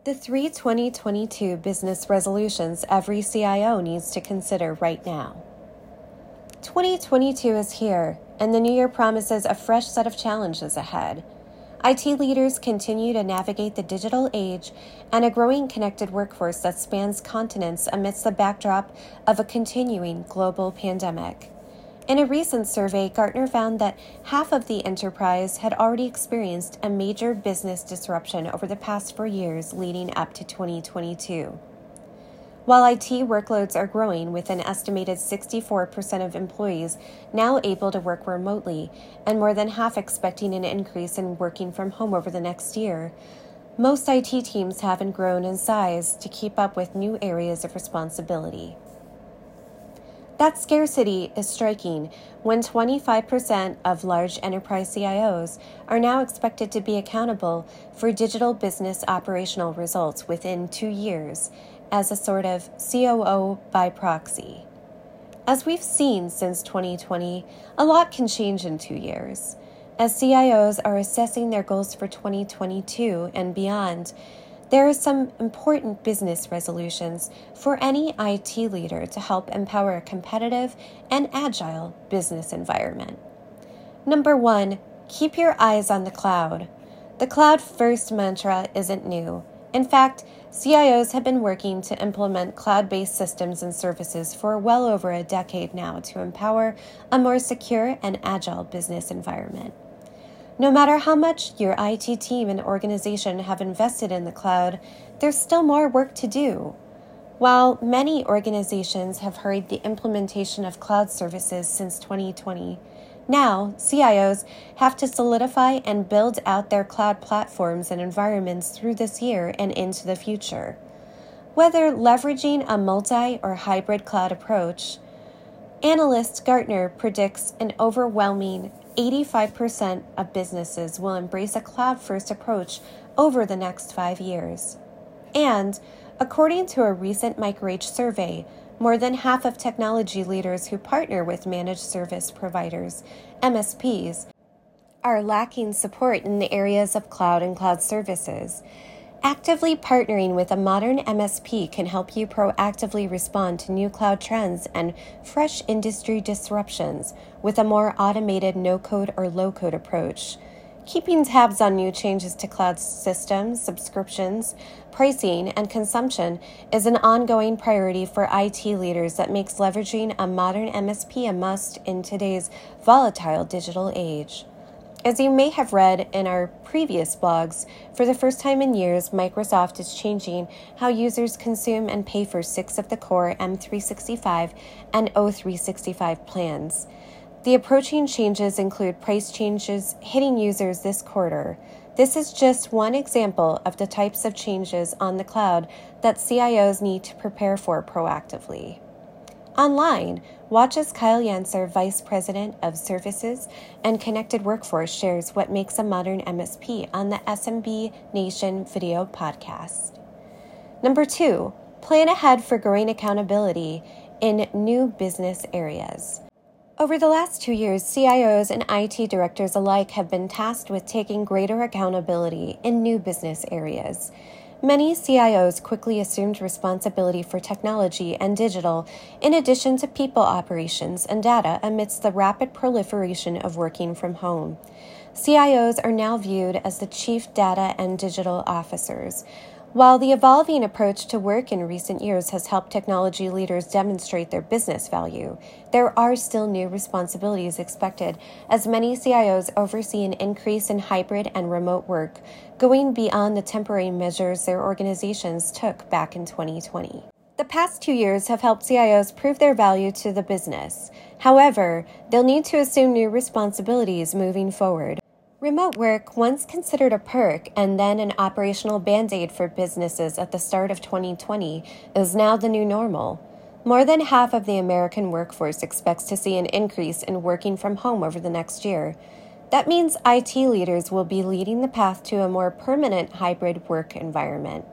The 2022 business resolutions every CIO needs to consider right now. 2022 is here, and the new year promises a fresh set of challenges ahead. IT leaders continue to navigate the digital age and a growing connected workforce that spans continents amidst the backdrop of a continuing global pandemic. In a recent survey, Gartner found that half of the enterprise had already experienced a major business disruption over the past 4 years leading up to 2022. While IT workloads are growing, with an estimated 64% of employees now able to work remotely and more than half expecting an increase in working from home over the next year, most IT teams haven't grown in size to keep up with new areas of responsibility. That scarcity is striking when 25% of large enterprise CIOs are now expected to be accountable for digital business operational results within 2 years as a sort of COO by proxy. As we've seen since 2020, a lot can change in 2 years. As CIOs are assessing their goals for 2022 and beyond, there are some important business resolutions for any IT leader to help empower a competitive and agile business environment. Number 1, keep your eyes on the cloud. The cloud-first mantra isn't new. In fact, CIOs have been working to implement cloud-based systems and services for well over a decade now to empower a more secure and agile business environment. No matter how much your IT team and organization have invested in the cloud, there's still more work to do. While many organizations have hurried the implementation of cloud services since 2020, now CIOs have to solidify and build out their cloud platforms and environments through this year and into the future. Whether leveraging a multi- or hybrid cloud approach, analyst Gartner predicts an overwhelming 85% of businesses will embrace a cloud-first approach over the next 5 years. And, according to a recent MicroH survey, more than half of technology leaders who partner with managed service providers, MSPs, are lacking support in the areas of cloud and cloud services. Actively partnering with a modern MSP can help you proactively respond to new cloud trends and fresh industry disruptions with a more automated no-code or low-code approach. Keeping tabs on new changes to cloud systems, subscriptions, pricing, and consumption is an ongoing priority for IT leaders that makes leveraging a modern MSP a must in today's volatile digital age. As you may have read in our previous blogs, for the first time in years, Microsoft is changing how users consume and pay for 6 of the core M365 and O365 plans. The approaching changes include price changes hitting users this quarter. This is just one example of the types of changes on the cloud that CIOs need to prepare for proactively. Online, watch as Kyle Yancer, Vice President of Services and Connected Workforce, shares what makes a modern MSP on the SMB Nation video podcast. Number 2, plan ahead for growing accountability in new business areas. Over the last 2 years, CIOs and IT directors alike have been tasked with taking greater accountability in new business areas. Many CIOs quickly assumed responsibility for technology and digital, in addition to people operations and data amidst the rapid proliferation of working from home. CIOs are now viewed as the chief data and digital officers. While the evolving approach to work in recent years has helped technology leaders demonstrate their business value, there are still new responsibilities expected as many CIOs oversee an increase in hybrid and remote work, going beyond the temporary measures their organizations took back in 2020. The past 2 years have helped CIOs prove their value to the business. However, they'll need to assume new responsibilities moving forward. Remote work, once considered a perk and then an operational band-aid for businesses at the start of 2020, is now the new normal. More than half of the American workforce expects to see an increase in working from home over the next year. That means IT leaders will be leading the path to a more permanent hybrid work environment.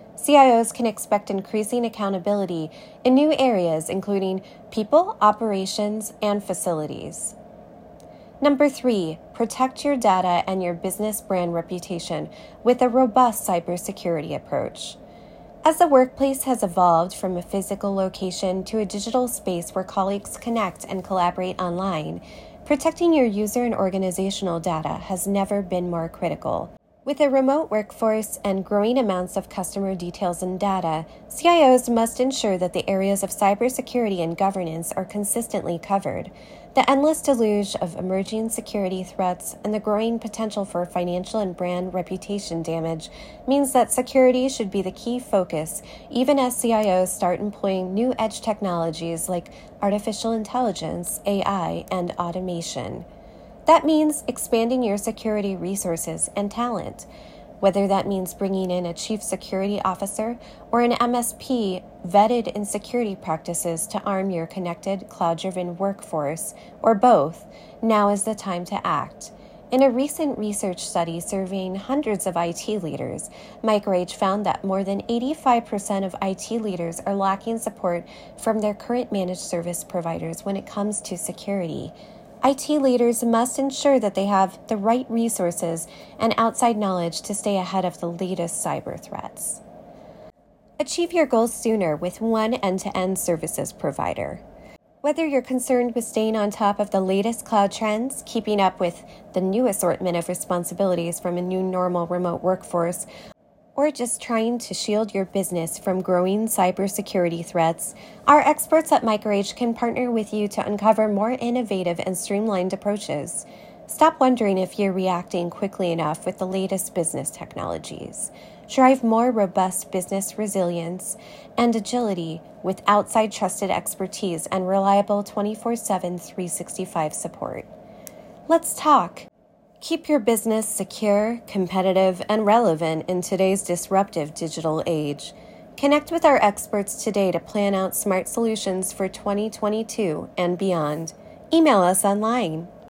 CIOs can expect increasing accountability in new areas, including people, operations, and facilities. Number 3, protect your data and your business brand reputation with a robust cybersecurity approach. As the workplace has evolved from a physical location to a digital space where colleagues connect and collaborate online, protecting your user and organizational data has never been more critical. With a remote workforce and growing amounts of customer details and data, CIOs must ensure that the areas of cybersecurity and governance are consistently covered. The endless deluge of emerging security threats and the growing potential for financial and brand reputation damage means that security should be the key focus, even as CIOs start employing new edge technologies like artificial intelligence, AI, and automation. That means expanding your security resources and talent, whether that means bringing in a chief security officer or an MSP vetted in security practices to arm your connected, cloud-driven workforce, or both. Now is the time to act. In a recent research study surveying hundreds of IT leaders, MicroAge found that more than 85% of IT leaders are lacking support from their current managed service providers when it comes to security. IT leaders must ensure that they have the right resources and outside knowledge to stay ahead of the latest cyber threats. Achieve your goals sooner with one end-to-end services provider. Whether you're concerned with staying on top of the latest cloud trends, keeping up with the new assortment of responsibilities from a new normal remote workforce, or just trying to shield your business from growing cybersecurity threats, our experts at MicroAge can partner with you to uncover more innovative and streamlined approaches. Stop wondering if you're reacting quickly enough with the latest business technologies. Drive more robust business resilience and agility with outside trusted expertise and reliable 24/7, 365 support. Let's talk. Keep your business secure, competitive, and relevant in today's disruptive digital age. Connect with our experts today to plan out smart solutions for 2022 and beyond. Email us online.